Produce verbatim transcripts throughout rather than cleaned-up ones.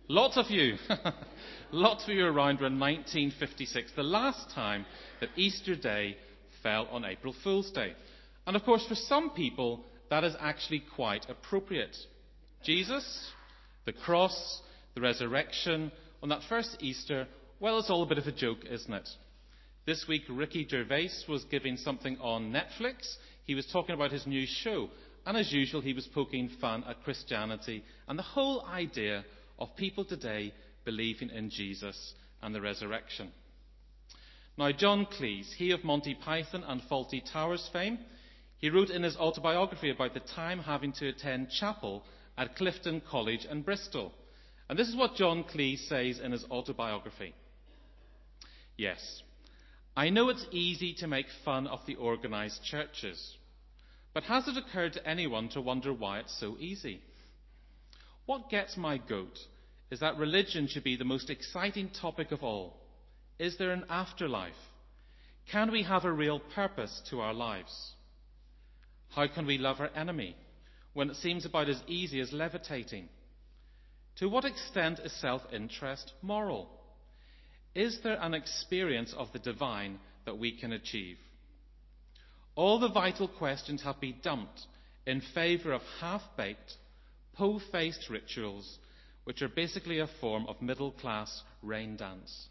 Lots of you. Lots of you around were nineteen fifty-six, the last time that Easter Day fell on April Fool's Day. And of course, for some people, that is actually quite appropriate. Jesus, the cross, the resurrection, on that first Easter, well, it's all a bit of a joke, isn't it? This week, Ricky Gervais was giving something on Netflix. He was talking about his new show. And as usual, he was poking fun at Christianity and the whole idea of people today believing in Jesus and the resurrection. Now, John Cleese, he of Monty Python and Fawlty Towers fame, he wrote in his autobiography about the time having to attend chapel at Clifton College in Bristol. And this is what John Cleese says in his autobiography. Yes, I know it's easy to make fun of the organised churches, but has it occurred to anyone to wonder why it's so easy? What gets my goat is that religion should be the most exciting topic of all. Is there an afterlife? Can we have a real purpose to our lives? How can we love our enemy when it seems about as easy as levitating? To what extent is self-interest moral? Is there an experience of the divine that we can achieve? All the vital questions have been dumped in favour of half-baked, po-faced rituals, which are basically a form of middle-class rain dance.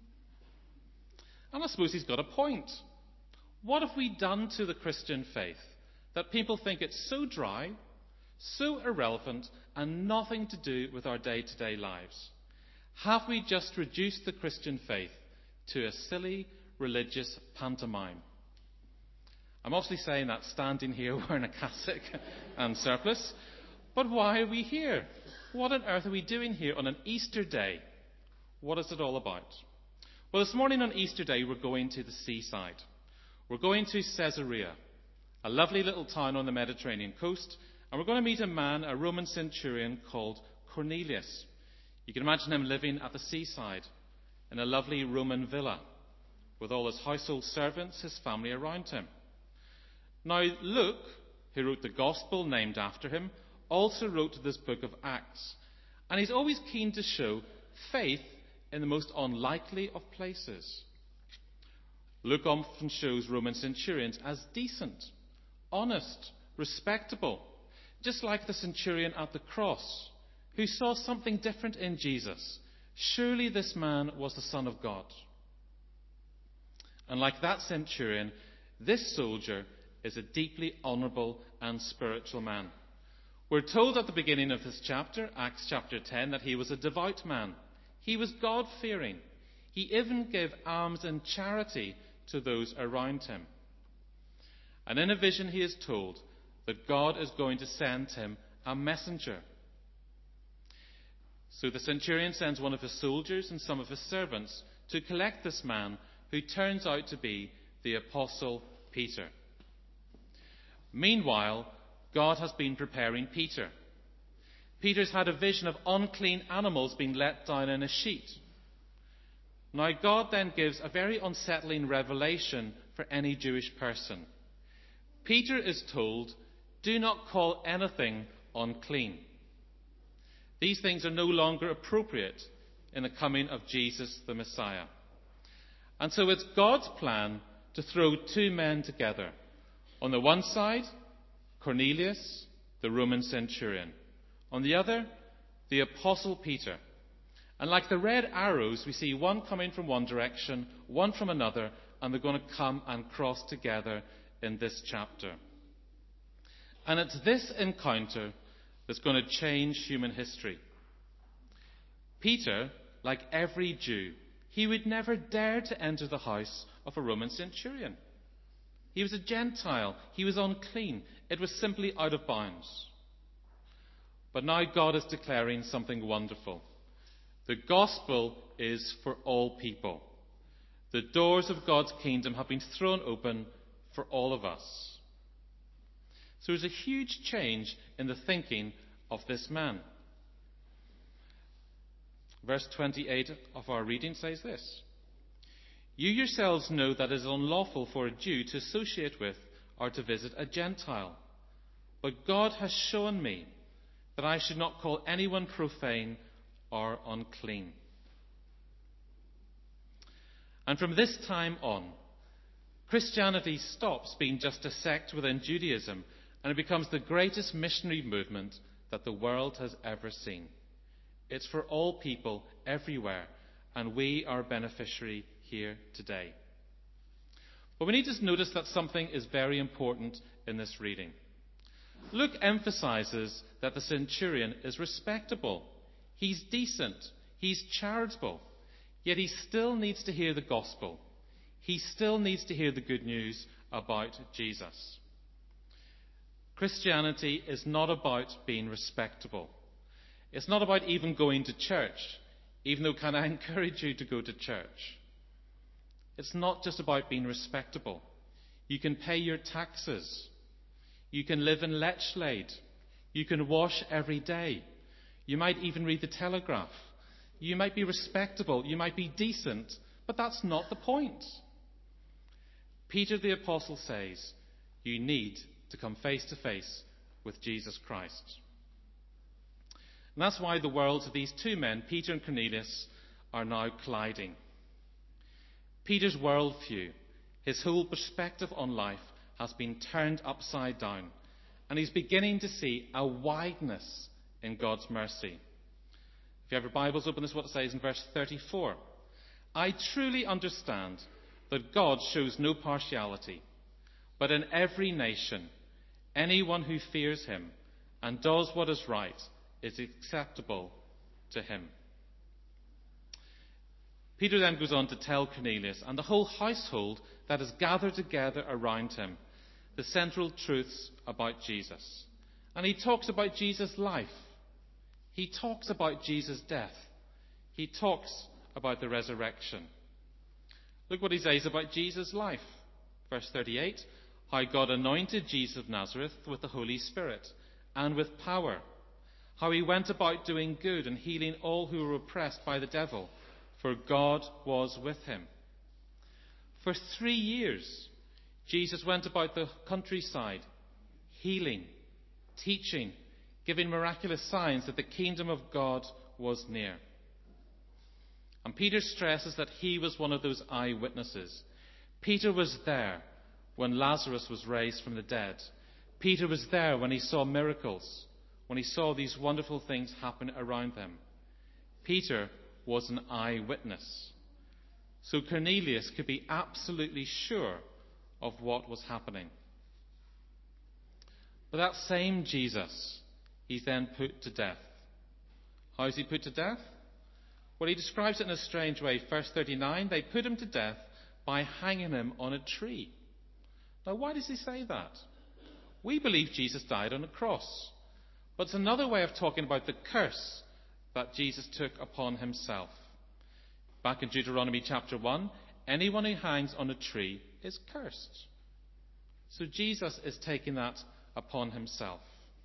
And I suppose he's got a point. What have we done to the Christian faith that people think it's so dry, so irrelevant, and nothing to do with our day-to-day lives? Have we just reduced the Christian faith to a silly religious pantomime? I'm obviously saying that standing here wearing a cassock and surplice. But why are we here? What on earth are we doing here on an Easter day? What is it all about? Well, this morning on Easter Day, we're going to the seaside. We're going to Caesarea, a lovely little town on the Mediterranean coast, and we're going to meet a man, a Roman centurion called Cornelius. You can imagine him living at the seaside in a lovely Roman villa with all his household servants, his family around him. Now, Luke, who wrote the Gospel named after him, also wrote this book of Acts. And he's always keen to show faith in the most unlikely of places. Luke often shows Roman centurions as decent, honest, respectable, just like the centurion at the cross, who saw something different in Jesus. Surely this man was the Son of God. And like that centurion, this soldier is a deeply honourable and spiritual man. We're told at the beginning of this chapter, Acts chapter ten, that he was a devout man. He was God-fearing. He even gave alms and charity to those around him. And in a vision he is told that God is going to send him a messenger. So the centurion sends one of his soldiers and some of his servants to collect this man, who turns out to be the Apostle Peter. Meanwhile, God has been preparing Peter. Peter's had a vision of unclean animals being let down in a sheet. Now, God then gives a very unsettling revelation for any Jewish person. Peter is told, do not call anything unclean. These things are no longer appropriate in the coming of Jesus the Messiah. And so it's God's plan to throw two men together. On the one side, Cornelius, the Roman centurion. On the other, the Apostle Peter. And like the red arrows, we see one coming from one direction, one from another, and they're going to come and cross together in this chapter. And it's this encounter that's going to change human history. Peter, like every Jew, he would never dare to enter the house of a Roman centurion. He was a Gentile. He was unclean. It was simply out of bounds. But now God is declaring something wonderful. The gospel is for all people. The doors of God's kingdom have been thrown open for all of us. So there's a huge change in the thinking of this man. Verse twenty-eight of our reading says this. You yourselves know that it is unlawful for a Jew to associate with or to visit a Gentile. But God has shown me that I should not call anyone profane are unclean. And from this time on, Christianity stops being just a sect within Judaism, and it becomes the greatest missionary movement that the world has ever seen. It's for all people everywhere, and we are a beneficiary here today. But we need to notice that something is very important in this reading. Luke emphasizes that the centurion is respectable. He's decent. He's charitable. Yet he still needs to hear the gospel. He still needs to hear the good news about Jesus. Christianity is not about being respectable. It's not about even going to church, even though can I encourage you to go to church. It's not just about being respectable. You can pay your taxes. You can live in Lechlade. You can wash every day. You might even read the Telegraph. You might be respectable. You might be decent. But that's not the point. Peter the Apostle says, you need to come face to face with Jesus Christ. And that's why the worlds of these two men, Peter and Cornelius, are now colliding. Peter's worldview, his whole perspective on life, has been turned upside down, and he's beginning to see a wideness in God's mercy. If you have your Bibles open, this is what it says in verse thirty-four. I truly understand that God shows no partiality, but in every nation, anyone who fears him and does what is right is acceptable to him. Peter then goes on to tell Cornelius and the whole household that is gathered together around him the central truths about Jesus. And he talks about Jesus' life. He talks about Jesus' death. He talks about the resurrection. Look what he says about Jesus' life. Verse thirty-eight, how God anointed Jesus of Nazareth with the Holy Spirit and with power. How he went about doing good and healing all who were oppressed by the devil, for God was with him. For three years, Jesus went about the countryside, healing, teaching, giving miraculous signs that the kingdom of God was near. And Peter stresses that he was one of those eyewitnesses. Peter was there when Lazarus was raised from the dead. Peter was there when he saw miracles, when he saw these wonderful things happen around them. Peter was an eyewitness. So Cornelius could be absolutely sure of what was happening. But that same Jesus, he's then put to death. How is he put to death? Well, he describes it in a strange way. Verse thirty-nine, they put him to death by hanging him on a tree. Now, why does he say that? We believe Jesus died on a cross. But it's another way of talking about the curse that Jesus took upon himself. Back in Deuteronomy chapter one, anyone who hangs on a tree is cursed. So Jesus is taking that upon himself.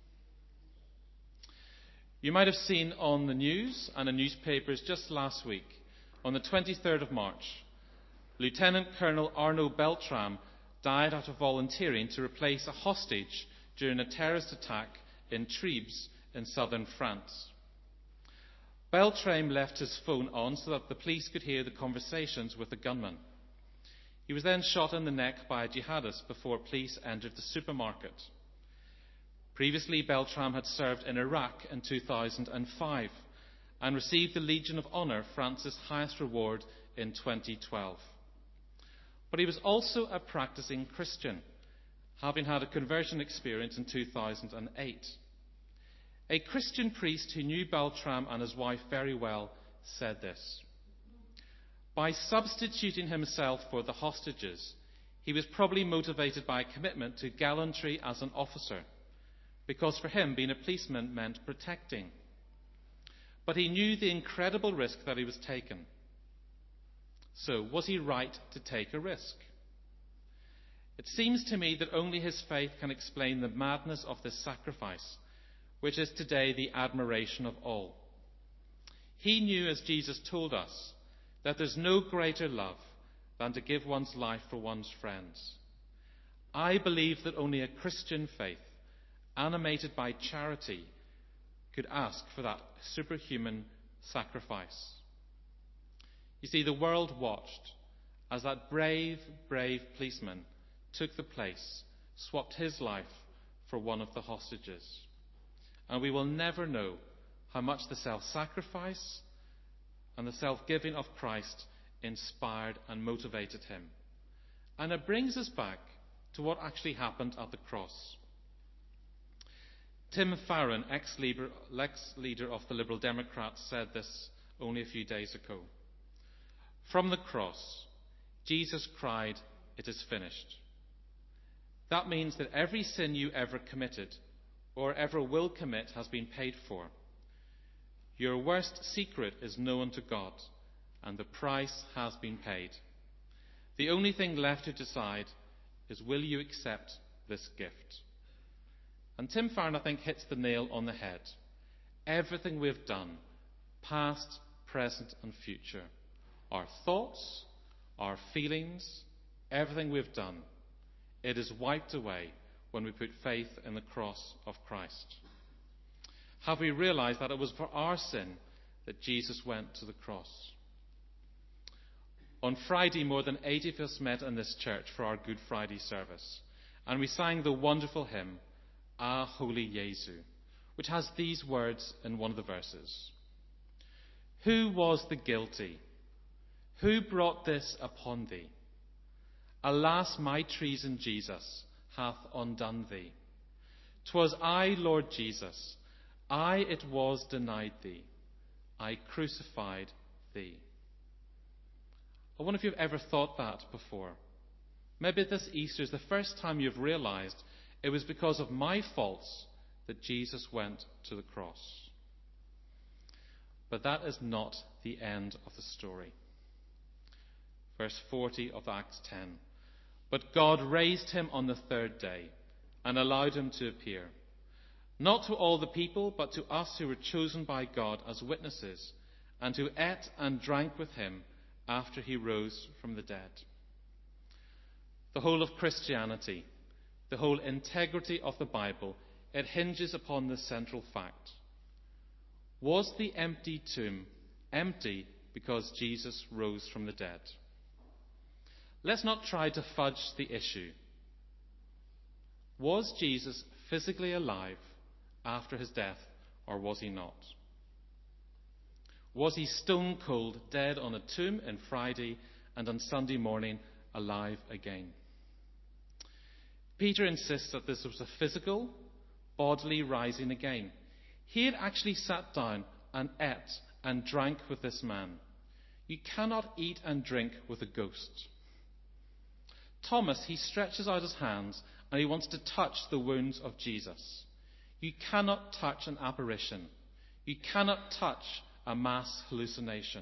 You might have seen on the news and in newspapers just last week, on the twenty-third of March, Lieutenant Colonel Arnaud Beltrame died after volunteering to replace a hostage during a terrorist attack in Tribes in southern France. Beltrame left his phone on so that the police could hear the conversations with the gunman. He was then shot in the neck by a jihadist before police entered the supermarket. Previously, Beltrame had served in Iraq in two thousand five and received the Legion of Honour, France's highest reward, in twenty twelve. But he was also a practicing Christian, having had a conversion experience in two thousand eight. A Christian priest who knew Beltrame and his wife very well said this: by substituting himself for the hostages, he was probably motivated by a commitment to gallantry as an officer, because for him being a policeman meant protecting. But he knew the incredible risk that he was taking. So, was he right to take a risk? It seems to me that only his faith can explain the madness of this sacrifice, which is today the admiration of all. He knew, as Jesus told us, that there's no greater love than to give one's life for one's friends. I believe that only a Christian faith, animated by charity, could ask for that superhuman sacrifice. You see, the world watched as that brave, brave policeman took the place, swapped his life for one of the hostages. And we will never know how much the self-sacrifice and the self-giving of Christ inspired and motivated him. And it brings us back to what actually happened at the cross. Tim Farron, ex-leader, ex-leader of the Liberal Democrats, said this only a few days ago. From the cross, Jesus cried, "It is finished." That means that every sin you ever committed or ever will commit has been paid for. Your worst secret is known to God, and the price has been paid. The only thing left to decide is, will you accept this gift? And Tim Farron, I think, hits the nail on the head. Everything we've done, past, present and future, our thoughts, our feelings, everything we've done, it is wiped away when we put faith in the cross of Christ. Have we realized that it was for our sin that Jesus went to the cross? On Friday, more than eighty of us met in this church for our Good Friday service, and we sang the wonderful hymn, Ah, Holy Jesu, which has these words in one of the verses. Who was the guilty? Who brought this upon thee? Alas, my treason, Jesus, hath undone thee. 'Twas I, Lord Jesus, I it was denied thee. I crucified thee. I wonder if you've ever thought that before. Maybe this Easter is the first time you've realized it was because of my faults that Jesus went to the cross. But that is not the end of the story. Verse forty of Acts ten. But God raised him on the third day and allowed him to appear, not to all the people, but to us who were chosen by God as witnesses, and who ate and drank with him after he rose from the dead. The whole of Christianity, the whole integrity of the Bible, it hinges upon this central fact. Was the empty tomb empty because Jesus rose from the dead? Let's not try to fudge the issue. Was Jesus physically alive after his death, or was he not? Was he stone cold dead on a tomb on Friday and on Sunday morning alive again? Peter insists that this was a physical, bodily rising again. He had actually sat down and ate and drank with this man. You cannot eat and drink with a ghost. Thomas, he stretches out his hands and he wants to touch the wounds of Jesus. You cannot touch an apparition. You cannot touch a mass hallucination.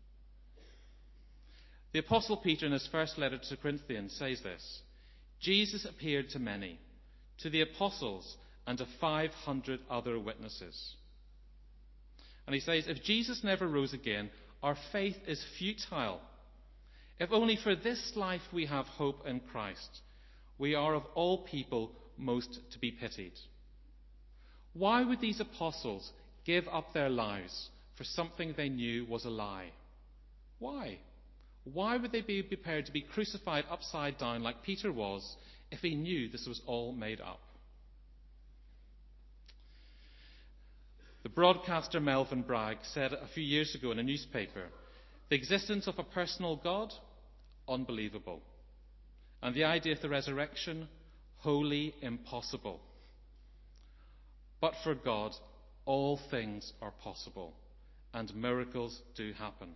The Apostle Peter, in his first letter to the Corinthians, says this: Jesus appeared to many, to the apostles and to five hundred other witnesses. And he says, if Jesus never rose again, our faith is futile. If only for this life we have hope in Christ, we are of all people most to be pitied. Why would these apostles give up their lives for something they knew was a lie? Why? Why would they be prepared to be crucified upside down like Peter was if he knew this was all made up? The broadcaster Melvin Bragg said a few years ago in a newspaper, the existence of a personal God, unbelievable. And the idea of the resurrection, wholly impossible. But for God, all things are possible, and miracles do happen.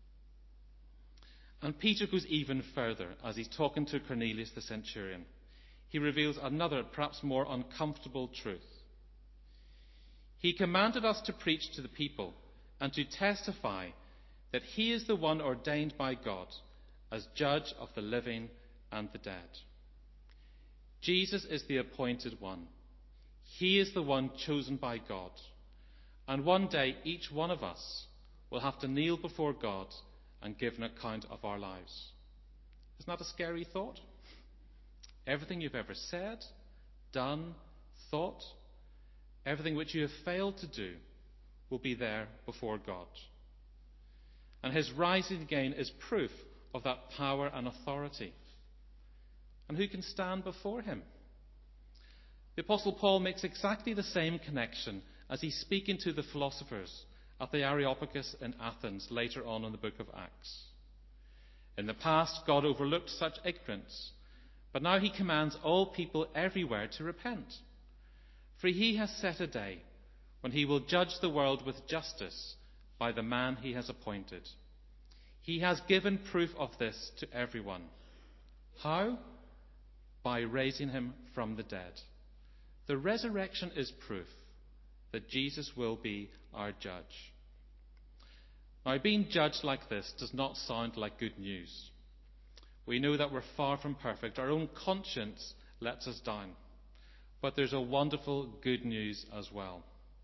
And Peter goes even further as he's talking to Cornelius the centurion. He reveals another, perhaps more uncomfortable truth. He commanded us to preach to the people and to testify that he is the one ordained by God as judge of the living and the dead. Jesus is the appointed one. He is the one chosen by God. And one day each one of us will have to kneel before God and give an account of our lives. Isn't that a scary thought? Everything you've ever said, done, thought, everything which you have failed to do will be there before God. And his rising again is proof of that power and authority. And who can stand before him? The Apostle Paul makes exactly the same connection as he's speaking to the philosophers at the Areopagus in Athens later on in the book of Acts. In the past, God overlooked such ignorance, but now he commands all people everywhere to repent. For he has set a day when he will judge the world with justice by the man he has appointed. He has given proof of this to everyone. How? By raising him from the dead. The resurrection is proof that Jesus will be our judge. Now, being judged like this does not sound like good news. We know that we're far from perfect. Our own conscience lets us down. But there's a wonderful good news as well.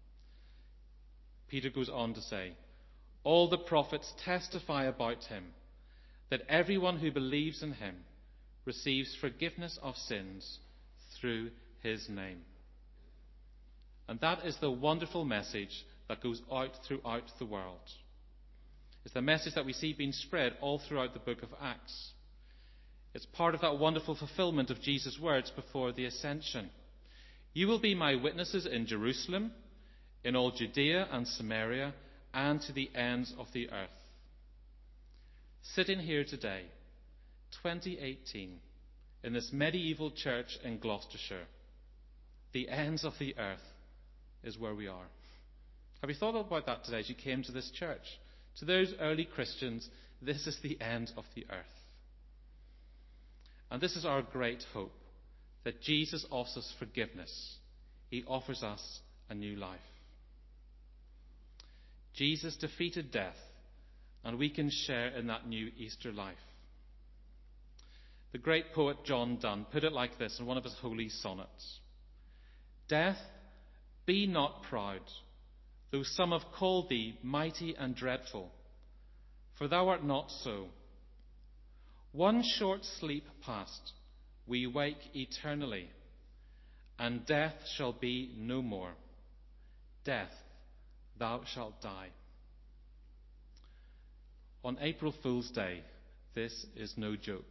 Peter goes on to say, all the prophets testify about him, that everyone who believes in him receives forgiveness of sins through his name. And that is the wonderful message that goes out throughout the world. It's the message that we see being spread all throughout the book of Acts. It's part of that wonderful fulfillment of Jesus' words before the ascension. You will be my witnesses in Jerusalem, in all Judea and Samaria, and to the ends of the earth. Sitting here today, twenty eighteen, in this medieval church in Gloucestershire, the ends of the earth is where we are. Have you thought about that today as you came to this church? To those early Christians, this is the end of the earth. And this is our great hope, that Jesus offers us forgiveness. He offers us a new life. Jesus defeated death, and we can share in that new Easter life. The great poet John Donne put it like this in one of his holy sonnets. Death, be not proud, though some have called thee mighty and dreadful, for thou art not so. One short sleep past, we wake eternally, and death shall be no more. Death, thou shalt die. On April Fool's Day, this is no joke.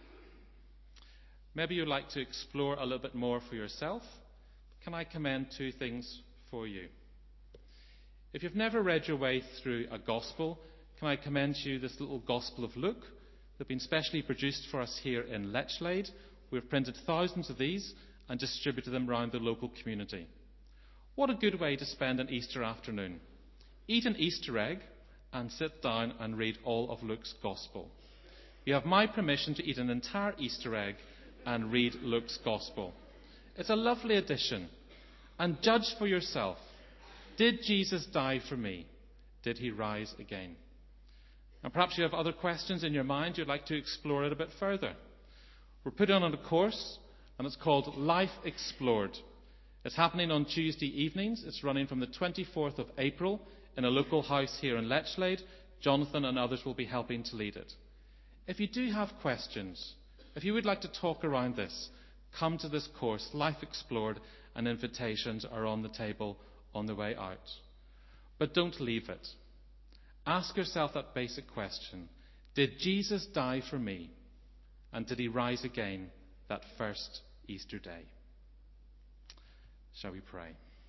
Maybe you'd like to explore a little bit more for yourself. Can I commend two things for you? If you've never read your way through a gospel, can I commend you this little Gospel of Luke? They've been specially produced for us here in Lechlade. We've printed thousands of these and distributed them around the local community. What a good way to spend an Easter afternoon. Eat an Easter egg and sit down and read all of Luke's Gospel. You have my permission to eat an entire Easter egg and read Luke's Gospel. It's a lovely addition. And judge for yourself. Did Jesus die for me? Did he rise again? And perhaps you have other questions in your mind you'd like to explore it a bit further. We're putting on a course, and it's called Life Explored. It's happening on Tuesday evenings. It's running from the twenty-fourth of April in a local house here in Lechlade. Jonathan and others will be helping to lead it. If you do have questions, if you would like to talk around this, come to this course, Life Explored, and invitations are on the table on the way out. But don't leave it. Ask yourself that basic question. Did Jesus die for me? And did he rise again that first Easter day? Shall we pray?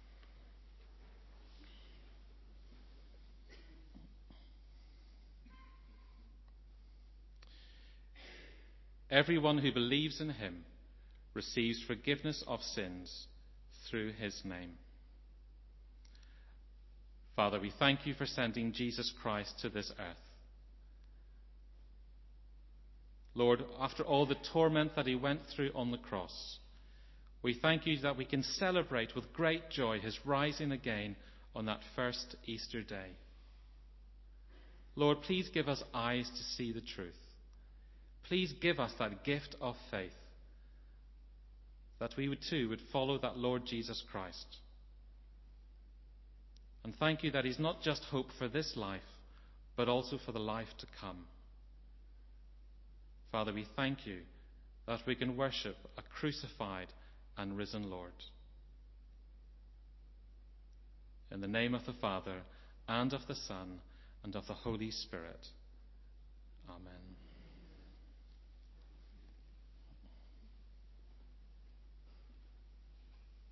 Everyone who believes in him receives forgiveness of sins through his name. Father, we thank you for sending Jesus Christ to this earth. Lord, after all the torment that he went through on the cross, we thank you that we can celebrate with great joy his rising again on that first Easter day. Lord, please give us eyes to see the truth. Please give us that gift of faith, that we would too would follow that Lord Jesus Christ. And thank you that he's not just hope for this life, but also for the life to come. Father, we thank you that we can worship a crucified and risen Lord. In the name of the Father, and of the Son, and of the Holy Spirit. Amen.